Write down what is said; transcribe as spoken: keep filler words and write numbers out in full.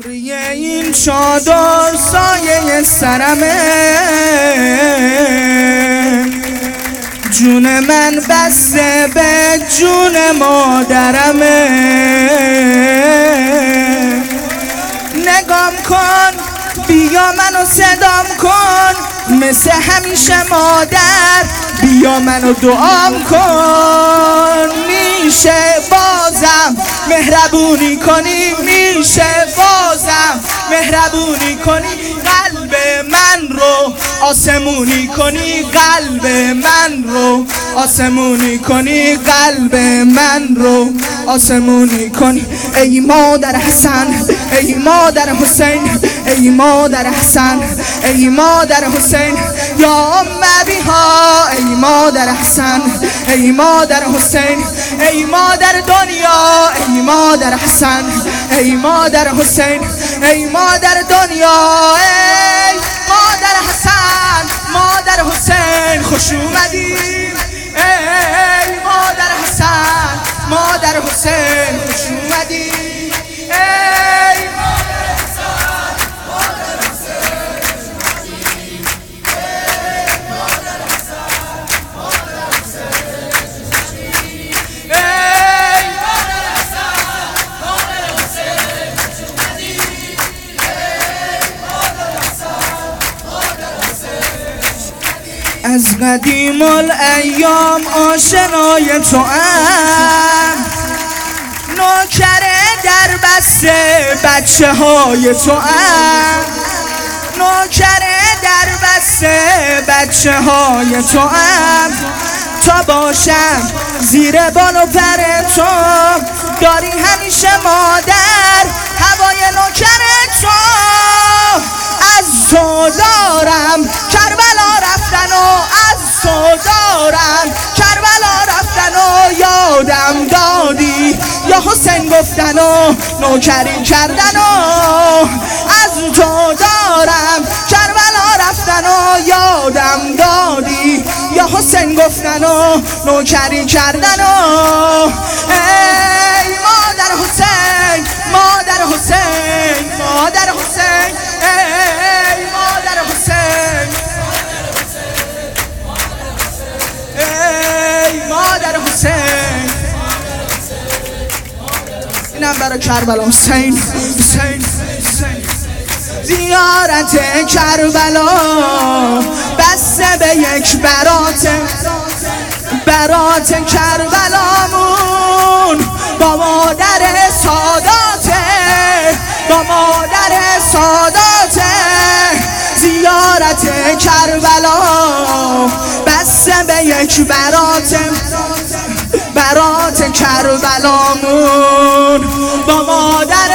ابری این چادر سایه سرمه، جون من بسته به جون مادرمه. نگام کن بیا منو صدام کن، مثل همیشه مادر بیا منو دعام کن. میشه بازم مهربونی کنی، میشه بازم مهربونی کنی، قلب من رو آسمونی کنی، قلب من رو آسمونی کنی، قلب من رو آسمونی کنی. ای مادر حسن، ای مادر حسین، ای مادر حسن، ای مادر حسین، یا ام ابیها. ای مادر حسن، ای مادر حسین، ای مادر دنیا، ای مادر حسن، ای مادر حسین، ای مادر دنیا. ای مادر حسن، مادر حسین، خوش اومدی. ای مادر حسن، مادر حسین، خوش اومدی. ای مادر حسن، مادر حسین، خوش اومدی. ای مادر حسن، مادر حسین، خوش اومدی. ای مادر حسن، مادر حسین، خوش اومدی. ای مادر حسن، مادر حسین، خوش اومدی. از قدیم الایام آشنای تو ام، نوکر در بسته بچه های تو ام، نوکر در بسته بچه های تو ام. تا باشم زیر بال و پر تو، داری همیشه مادر هوای نوکر تو. از تو دارم کربلا رفتن و از تو دارم کربلا رفتن و یادم دادی یا حسین گفتن و نوکری کردن و از تو دارم کربلا رفتن و یادم دادی یا حسین گفتن و نوکری کردن و ای مادر حسین، مادر حسین، مادر حسین، ای مادر حسین، ای مادر حسین. اینم برای کربلا. حسین حسین حسین. زیارت کربلا بسته به یک برات، برات کربلامون با مادر ساداته، با مادر ساداته. زیارت کربلا بسته به یک برات، برات کربلامون با مادر